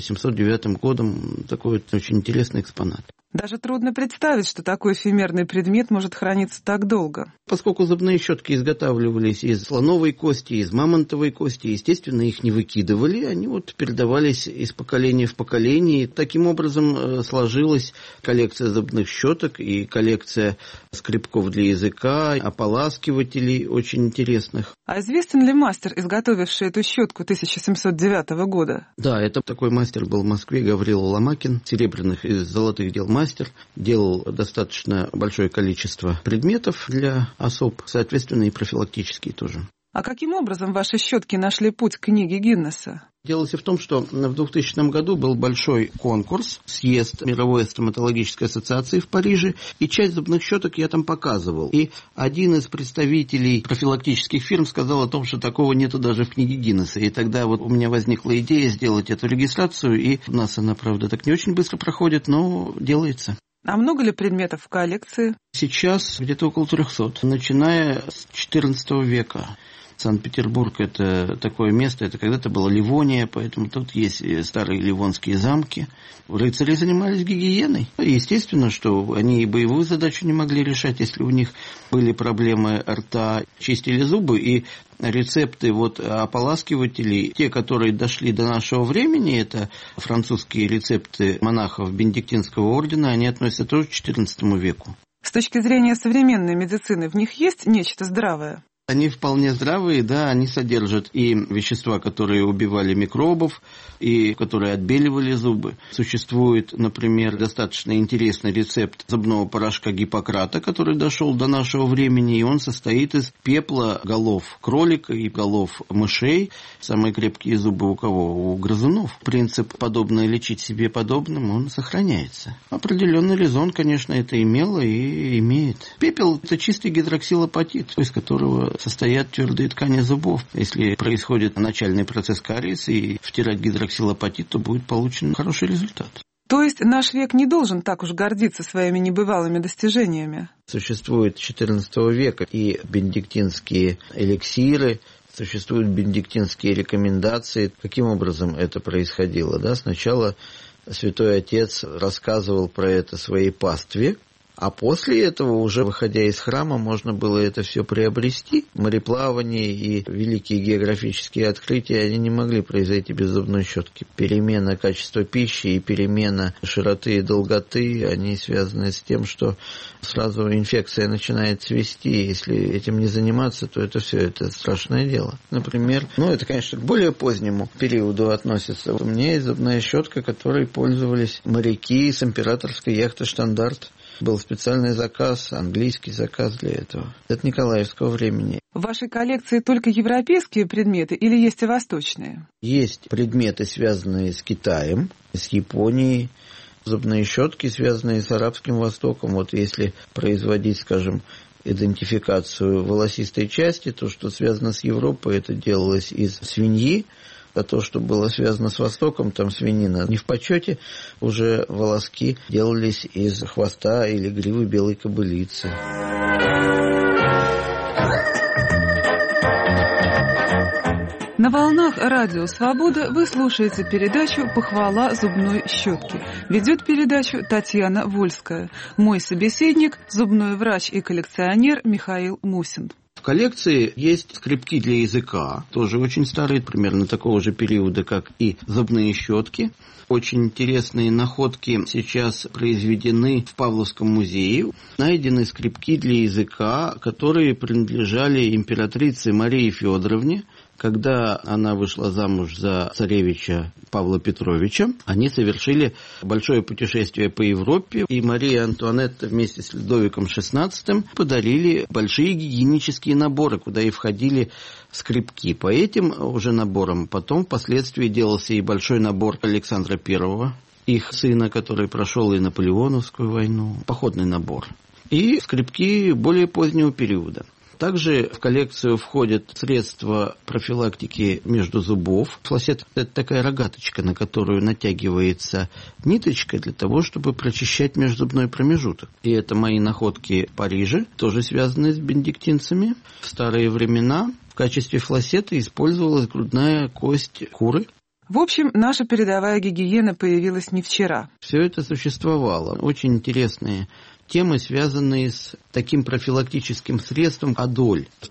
1709 годом. Такой вот очень интересный экспонат. Даже трудно представить, что такой эфемерный предмет может храниться так долго. Поскольку зубные щетки изготавливались из слоновой кости, из мамонтовой кости, естественно, их не выкидывали, они вот передавались из поколения в поколение. И таким образом сложилась коллекция зубных щеток и коллекция скребков для языка, ополаскивателей очень интересных. А известен ли мастер, изготовивший эту щетку 1709 года? Да, это такой мастер был в Москве, Гаврил Ломакин, серебряных и золотых дел мастер. Делал достаточно большое количество предметов для особ, соответственно, и профилактические тоже. А каким образом ваши щетки нашли путь к книге Гиннесса? Дело в том, что в 2000 году был большой конкурс, съезд Мировой стоматологической ассоциации в Париже, и часть зубных щеток я там показывал. И один из представителей профилактических фирм сказал о том, что такого нету даже в книге Гиннесса. И тогда вот у меня возникла идея сделать эту регистрацию, и у нас она, правда, так не очень быстро проходит, но делается. А много ли предметов в коллекции? Сейчас где-то около 300, начиная с XIV века. Санкт-Петербург – это такое место, это когда-то была Ливония, поэтому тут есть старые ливонские замки. Рыцари занимались гигиеной. Естественно, что они и боевую задачу не могли решать, если у них были проблемы рта, чистили зубы, и рецепты вот ополаскивателей, те, которые дошли до нашего времени, это французские рецепты монахов Бенедиктинского ордена, они относятся тоже к XIV веку. С точки зрения современной медицины, в них есть нечто здравое? Они вполне здравые, да, они содержат и вещества, которые убивали микробов, и которые отбеливали зубы. Существует, например, достаточно интересный рецепт зубного порошка Гиппократа, который дошел до нашего времени, и он состоит из пепла голов кролика и голов мышей. Самые крепкие зубы у кого? У грызунов. Принцип «подобное лечить себе подобным», он сохраняется. Определенный резон, конечно, это имело и имеет. Пепел – это чистый гидроксилапатит, из которого состоят твердые ткани зубов. Если происходит начальный процесс кариеса и втирать гидроксилапатит, то будет получен хороший результат. То есть наш век не должен так уж гордиться своими небывалыми достижениями? Существует с XIV века и бенедиктинские эликсиры, существуют бенедиктинские рекомендации. Каким образом это происходило? Да? Сначала Святой Отец рассказывал про это своей пастве, а после этого, уже выходя из храма, можно было это все приобрести. Мореплавание и великие географические открытия, они не могли произойти без зубной щетки. Перемена качества пищи и перемена широты и долготы, они связаны с тем, что сразу инфекция начинает цвести. Если этим не заниматься, то это все, это страшное дело. Например, это, конечно, к более позднему периоду относится. У меня есть зубная щетка, которой пользовались моряки с императорской яхты «Штандарт». Был специальный заказ, английский заказ для этого. Это Николаевского времени. В вашей коллекции только европейские предметы или есть и восточные? Есть предметы, связанные с Китаем, с Японией. Зубные щетки, связанные с Арабским Востоком. Вот если производить, скажем, идентификацию волосистой части, то, что связано с Европой, это делалось из свиньи, а то, что было связано с Востоком, там свинина не в почете, уже волоски делались из хвоста или гривы белой кобылицы. На волнах радио «Свобода» вы слушаете передачу «Похвала зубной щетки». Ведет передачу Татьяна Вольская. Мой собеседник – зубной врач и коллекционер Михаил Мусин. В коллекции есть скребки для языка, тоже очень старые, примерно такого же периода, как и зубные щетки. Очень интересные находки сейчас произведены в Павловском музее. Найдены скребки для языка, которые принадлежали императрице Марии Федоровне. Когда она вышла замуж за царевича Павла Петровича, они совершили большое путешествие по Европе, и Мария Антуанетта вместе с Людовиком XVI подарили большие гигиенические наборы, куда и входили скребки. По этим уже наборам потом впоследствии делался и большой набор Александра I, их сына, который прошел и Наполеоновскую войну, походный набор, и скребки более позднего периода. Также в коллекцию входят средства профилактики между зубов. Флосет – это такая рогаточка, на которую натягивается ниточка для того, чтобы прочищать межзубной промежуток. И это мои находки в Париже, тоже связанные с бенедиктинцами. В старые времена в качестве флосета использовалась грудная кость куры. В общем, наша передовая гигиена появилась не вчера. Все это существовало. Очень интересные темы, связанные с таким профилактическим средством Адоль. В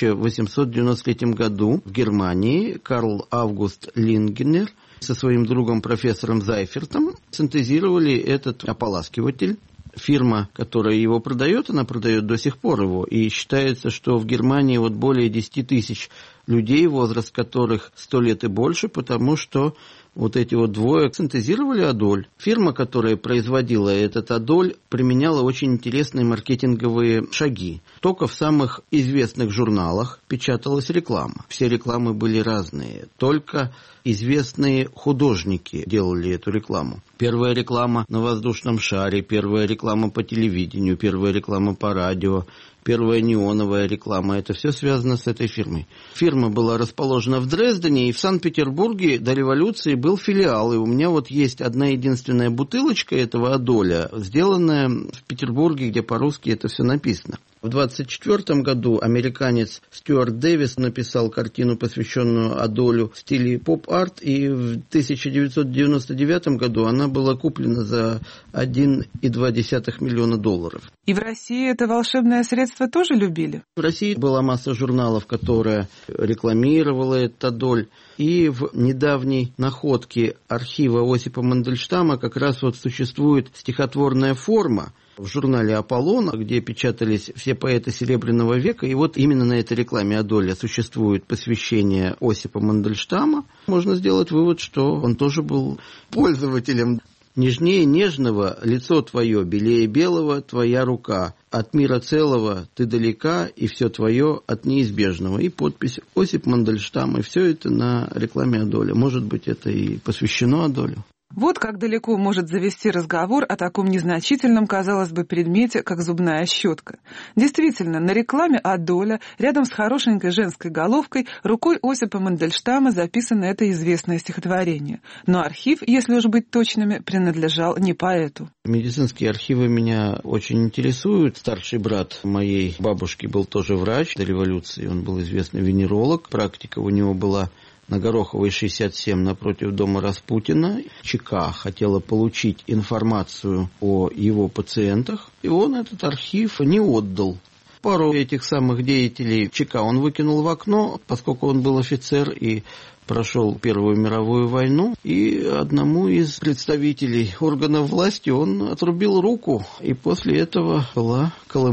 1893 году в Германии Карл Август Лингнер со своим другом профессором Зайфертом синтезировали этот ополаскиватель. Фирма, которая его продает, она продает до сих пор его. И считается, что в Германии вот более 10 тысяч людей, возраст которых 100 лет и больше, потому что вот эти вот двое синтезировали Адоль. Фирма, которая производила этот Адоль, применяла очень интересные маркетинговые шаги. Только в самых известных журналах печаталась реклама. Все рекламы были разные. Только известные художники делали эту рекламу. Первая реклама на воздушном шаре, первая реклама по телевидению, первая реклама по радио, первая неоновая реклама. Это все связано с этой фирмой. Фирма была расположена в Дрездене, и в Санкт-Петербурге до революции был филиал. И у меня вот есть одна единственная бутылочка этого Адоля, сделанная в Петербурге, где по-русски это все написано. В 1924 году американец Стюарт Дэвис написал картину, посвященную Адолю в стиле поп-арт, и в 1999 году она была куплена за $1,2 миллиона. И в России это волшебное средство тоже любили? В России была масса журналов, которая рекламировала этот Адоль. И в недавней находке архива Осипа Мандельштама как раз вот существует стихотворная форма в журнале «Аполлон», где печатались все поэты Серебряного века. И вот именно на этой рекламе Адоля существует посвящение Осипа Мандельштама. Можно сделать вывод, что он тоже был пользователем. «Нежнее нежного лицо твое, белее белого твоя рука. От мира целого ты далека, и все твое от неизбежного». И подпись Осип Мандельштам, и все это на рекламе Адоля. Может быть, это и посвящено Адолю. Вот как далеко может завести разговор о таком незначительном, казалось бы, предмете, как зубная щетка. Действительно, на рекламе Адоля, рядом с хорошенькой женской головкой, рукой Осипа Мандельштама записано это известное стихотворение. Но архив, если уж быть точными, принадлежал не поэту. Медицинские архивы меня очень интересуют. Старший брат моей бабушки был тоже врач до революции. Он был известный венеролог. Практика у него была на Гороховой, 67, напротив дома Распутина. ЧК хотела получить информацию о его пациентах, и он этот архив не отдал. Пару этих самых деятелей ЧК он выкинул в окно, поскольку он был офицер и прошел Первую мировую войну, и одному из представителей органов власти он отрубил руку, и после этого была Колыма.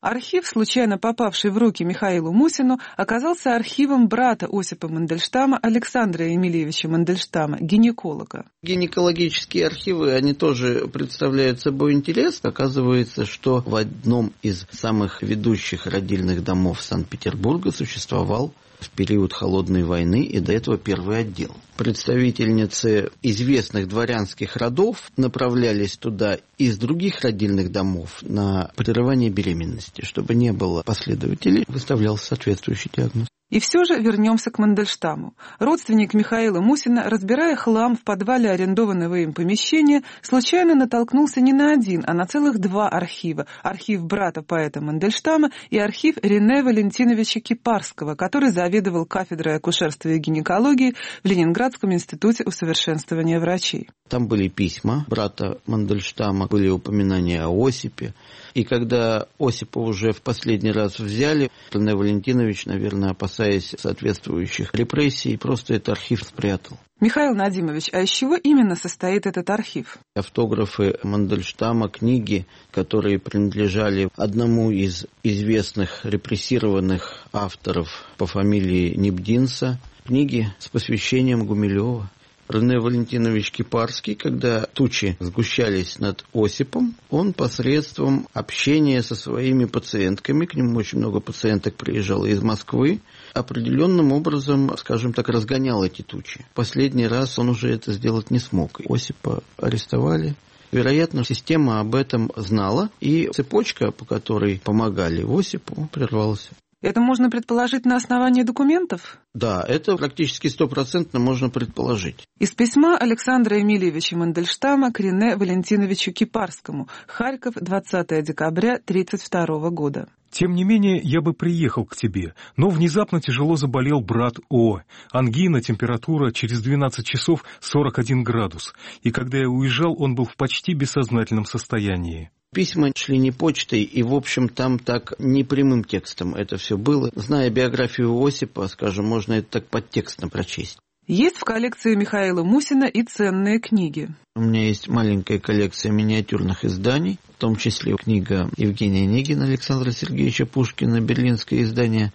Архив, случайно попавший в руки Михаилу Мусину, оказался архивом брата Осипа Мандельштама Александра Емельевича Мандельштама, гинеколога. Гинекологические архивы, они тоже представляют собой интерес. Оказывается, что в одном из самых ведущих родильных домов Санкт-Петербурга существовал в период Холодной войны и до этого первый отдел. Представительницы известных дворянских родов направлялись туда из других родильных домов на прерывание беременности. Чтобы не было последователей, выставлялся соответствующий диагноз. И все же вернемся к Мандельштаму. Родственник Михаила Мусина, разбирая хлам в подвале арендованного им помещения, случайно натолкнулся не на один, а на целых два архива. Архив брата поэта Мандельштама и архив Рене Валентиновича Кипарского, который заведовал кафедрой акушерства и гинекологии в Ленинградском институте усовершенствования врачей. Там были письма брата Мандельштама, были упоминания о Осипе. И когда Осипа уже в последний раз взяли, Рене Валентинович, наверное, опасаясь соответствующих репрессий, просто этот архив спрятал. Михаил Надимович, а из чего именно состоит этот архив? Автографы Мандельштама, книги, которые принадлежали одному из известных репрессированных авторов по фамилии Небдинса, книги с посвящением Гумилева. Рене Валентинович Кипарский, когда тучи сгущались над Осипом, он посредством общения со своими пациентками, к нему очень много пациенток приезжало из Москвы, определенным образом, скажем так, разгонял эти тучи. Последний раз он уже это сделать не смог. Осипа арестовали. Вероятно, система об этом знала, и цепочка, по которой помогали Осипу, прервалась. Это можно предположить на основании документов? Да, это практически 100% можно предположить. Из письма Александра Емельевича Мандельштама к Рене Валентиновичу Кипарскому. Харьков, 20 декабря 1932 года. Тем не менее, я бы приехал к тебе, но внезапно тяжело заболел брат О. Ангина, температура через 12 часов 41 градус. И когда я уезжал, он был в почти бессознательном состоянии. Письма шли не почтой, и, в общем, там так не прямым текстом это все было. Зная биографию Осипа, скажем, можно это так подтекстно прочесть. Есть в коллекции Михаила Мусина и ценные книги. У меня есть маленькая коллекция миниатюрных изданий, в том числе книга Евгения Онегина Александра Сергеевича Пушкина, берлинское издание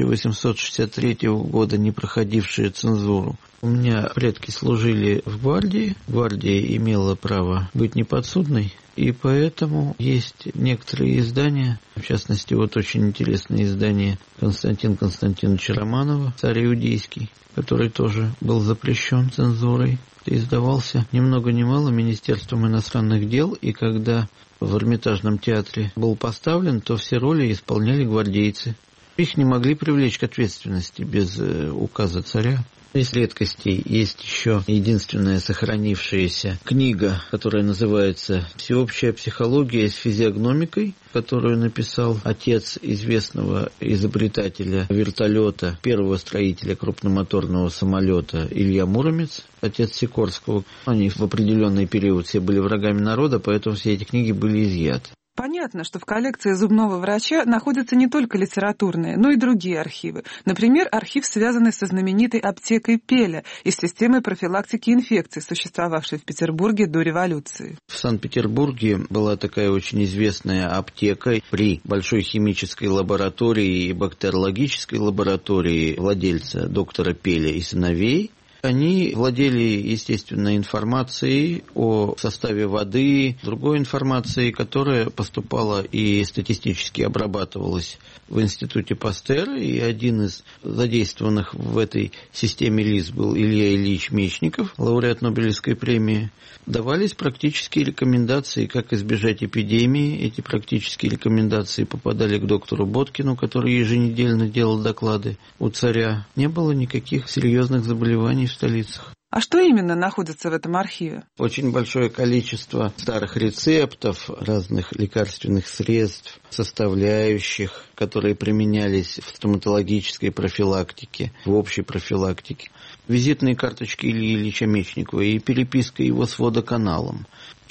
1863 года, не проходившее цензуру. У меня предки служили в гвардии. Гвардия имела право быть неподсудной, и поэтому есть некоторые издания, в частности, вот очень интересное издание Константина Константиновича Романова «Царь Иудейский», который тоже был запрещен цензурой. Издавался ни много ни мало Министерством иностранных дел, и когда в Эрмитажном театре был поставлен, то все роли исполняли гвардейцы. Их не могли привлечь к ответственности без указа царя. Из редкостей есть еще единственная сохранившаяся книга, которая называется «Всеобщая психология с физиогномикой», которую написал отец известного изобретателя вертолета, первого строителя крупномоторного самолета Илья Муромец, отец Сикорского. Они в определенный период все были врагами народа, поэтому все эти книги были изъяты. Понятно, что в коллекции зубного врача находятся не только литературные, но и другие архивы. Например, архив, связанный со знаменитой аптекой Пеля и системой профилактики инфекций, существовавшей в Петербурге до революции. В Санкт-Петербурге была такая очень известная аптека при большой химической лаборатории и бактериологической лаборатории владельца доктора Пеля и сыновей. Они владели, естественно, информацией о составе воды, другой информацией, которая поступала и статистически обрабатывалась в Институте Пастера. И один из задействованных в этой системе лиц был Илья Ильич Мечников, лауреат Нобелевской премии. Давались практические рекомендации, как избежать эпидемии. Эти практические рекомендации попадали к доктору Боткину, который еженедельно делал доклады у царя. Не было никаких серьезных заболеваний в столицах. А что именно находится в этом архиве? Очень большое количество старых рецептов, разных лекарственных средств, составляющих, которые применялись в стоматологической профилактике, в общей профилактике. Визитные карточки Ильи Ильича Мечникова и переписка его с водоканалом.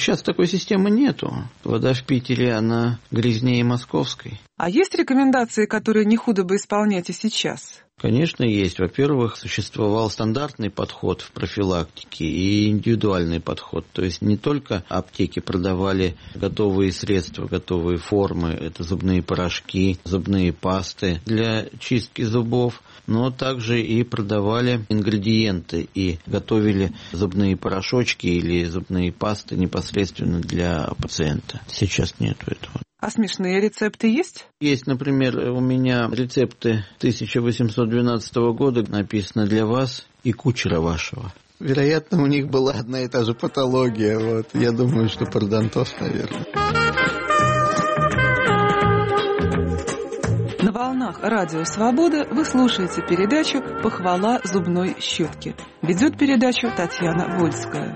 Сейчас такой системы нету. Вода в Питере, она грязнее московской. А есть рекомендации, которые не худо бы исполнять и сейчас? Конечно, есть. Во-первых, существовал стандартный подход в профилактике и индивидуальный подход. То есть не только аптеки продавали готовые средства, готовые формы, это зубные порошки, зубные пасты для чистки зубов, но также и продавали ингредиенты и готовили зубные порошочки или зубные пасты непосредственно для пациента. Сейчас нету этого. А смешные рецепты есть? Есть, например, у меня рецепты 1812 года, написано для вас и кучера вашего. Вероятно, у них была одна и та же патология. Вот. Я думаю, что пародонтоз, наверное. На волнах радио «Свобода» вы слушаете передачу «Похвала зубной щетки». Ведет передачу Татьяна Вольская.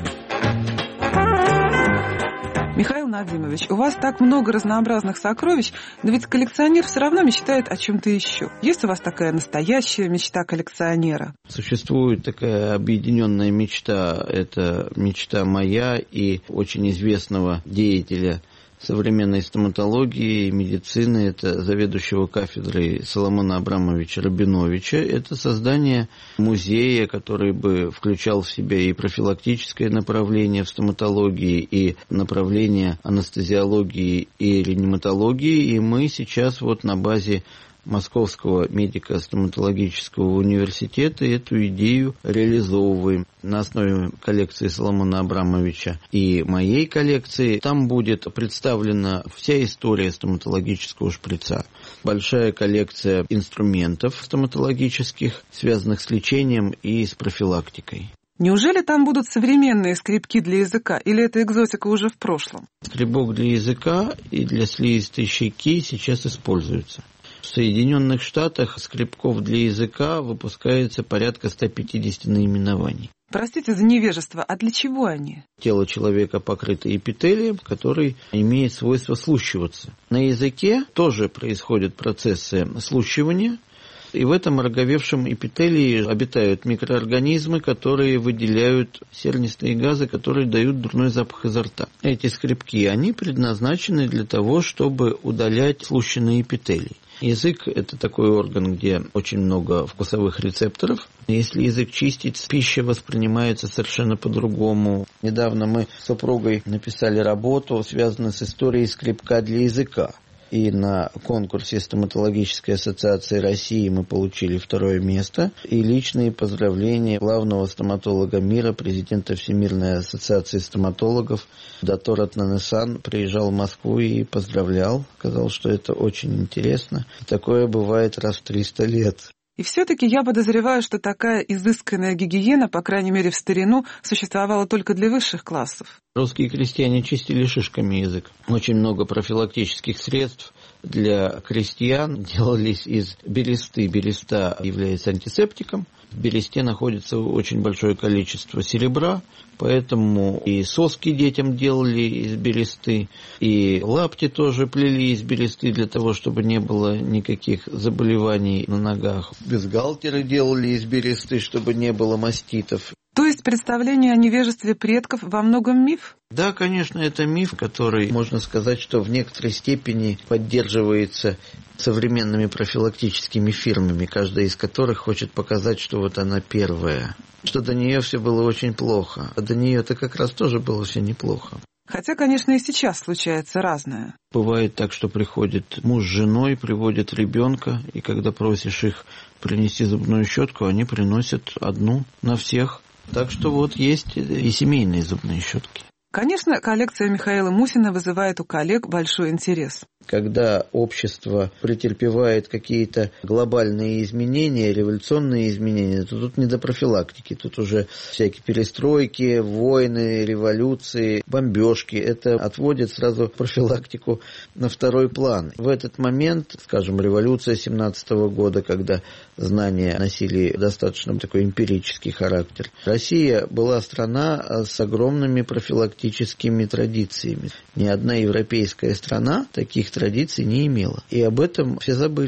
Михаил Надимович, у вас так много разнообразных сокровищ, но ведь коллекционер все равно мечтает о чем-то еще. Есть у вас такая настоящая мечта коллекционера? Существует такая объединенная мечта. Это мечта моя и очень известного деятеля современной стоматологии и медицины, это заведующего кафедрой Соломона Абрамовича Рабиновича, это создание музея, который бы включал в себя и профилактическое направление в стоматологии, и направление анестезиологии и реаниматологии, и мы сейчас вот на базе Московского медико-стоматологического университета эту идею реализовываем на основе коллекции Соломона Абрамовича и моей коллекции. Там будет представлена вся история стоматологического шприца. Большая коллекция инструментов стоматологических, связанных с лечением и с профилактикой. Неужели там будут современные скребки для языка, или эта экзотика уже в прошлом? Скребок для языка и для слизистой щеки сейчас используется. В Соединенных Штатах скребков для языка выпускается порядка 150 наименований. Простите за невежество, а для чего они? Тело человека покрыто эпителием, который имеет свойство слущиваться. На языке тоже происходят процессы слущивания, и в этом ороговевшем эпителии обитают микроорганизмы, которые выделяют сернистые газы, которые дают дурной запах изо рта. Эти скребки, они предназначены для того, чтобы удалять слущенный эпителий. Язык – это такой орган, где очень много вкусовых рецепторов. Если язык чистить, пища воспринимается совершенно по-другому. Недавно мы с супругой написали работу, связанную с историей скребка для языка. И на конкурсе Стоматологической ассоциации России мы получили 2 место. И личные поздравления главного стоматолога мира, президента Всемирной ассоциации стоматологов, доктор Атнанесан, приезжал в Москву и поздравлял. Сказал, что это очень интересно. Такое бывает раз в 300 лет. И все-таки я подозреваю, что такая изысканная гигиена, по крайней мере в старину, существовала только для высших классов. Русские крестьяне чистили шишками язык. Очень много профилактических средств для крестьян делались из бересты. Береста является антисептиком. В бересте находится очень большое количество серебра, поэтому и соски детям делали из бересты, и лапти тоже плели из бересты для того, чтобы не было никаких заболеваний на ногах. Бюстгальтеры делали из бересты, чтобы не было маститов. То есть представление о невежестве предков во многом миф? Да, конечно, это миф, который, можно сказать, что в некоторой степени поддерживается современными профилактическими фирмами, каждая из которых хочет показать, что вот она первая. Что до нее все было очень плохо, а до нее-то как раз тоже было все неплохо. Хотя, конечно, и сейчас случается разное. Бывает так, что приходит муж с женой, приводят ребенка, и когда просишь их принести зубную щетку, они приносят одну на всех. Так что вот есть и семейные зубные щетки. Конечно, коллекция Михаила Мусина вызывает у коллег большой интерес. Когда общество претерпевает какие-то глобальные изменения, революционные изменения, то тут не до профилактики. Тут уже всякие перестройки, войны, революции, бомбежки. Это отводит сразу профилактику на второй план. В этот момент, скажем, революция 17 года, когда знания носили достаточно такой эмпирический характер, Россия была страна с огромными профилактическими традициями. Ни одна европейская страна таких традиций не имела. И об этом все забыли.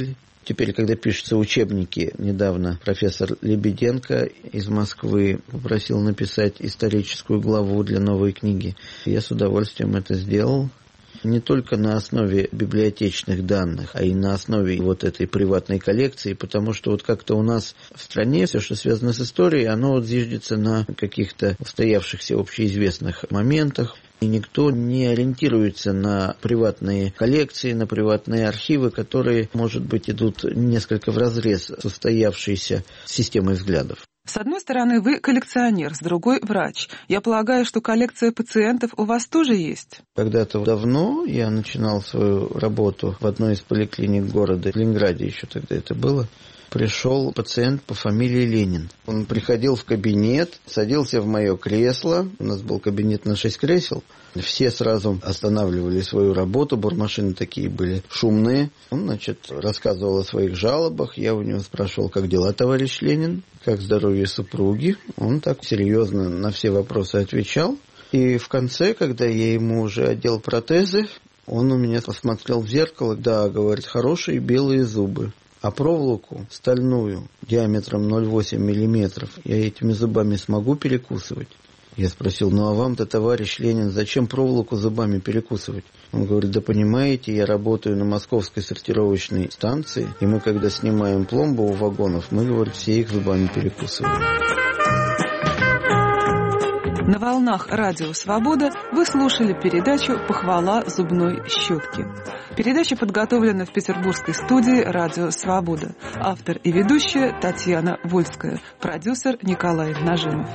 Теперь, когда пишутся учебники, недавно профессор Лебеденко из Москвы попросил написать историческую главу для новой книги. Я с удовольствием это сделал. Не только на основе библиотечных данных, а и на основе вот этой приватной коллекции, потому что вот как-то у нас в стране все, что связано с историей, оно вот зиждется на каких-то устоявшихся общеизвестных моментах. И никто не ориентируется на приватные коллекции, на приватные архивы, которые, может быть, идут несколько вразрез с устоявшейся системой взглядов. С одной стороны, вы коллекционер, с другой – врач. Я полагаю, что коллекция пациентов у вас тоже есть? Когда-то давно я начинал свою работу в одной из поликлиник города, в Ленинграде еще тогда это было. Пришел пациент по фамилии Ленин. Он приходил в кабинет, садился в мое кресло. У нас был кабинет на 6 кресел. Все сразу останавливали свою работу. Бормашины такие были шумные. Он, рассказывал о своих жалобах. Я у него спрашивал, как дела, товарищ Ленин, как здоровье супруги. Он так серьезно на все вопросы отвечал. И в конце, когда я ему уже одел протезы, он у меня посмотрел в зеркало. Да, говорит, хорошие белые зубы. А проволоку стальную диаметром 0,8 мм я этими зубами смогу перекусывать? Я спросил, а вам-то, товарищ Ленин, зачем проволоку зубами перекусывать? Он говорит, да понимаете, я работаю на московской сортировочной станции, и мы, когда снимаем пломбу у вагонов, мы, говорит, все их зубами перекусываем. На волнах радио «Свобода» вы слушали передачу «Похвала зубной щетки». Передача подготовлена в петербургской студии «Радио Свобода». Автор и ведущая Татьяна Вольская. Продюсер Николай Нажимов.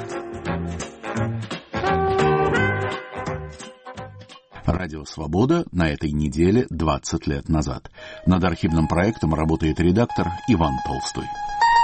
Радио «Свобода» на этой неделе 20 лет назад. Над архивным проектом работает редактор Иван Толстой.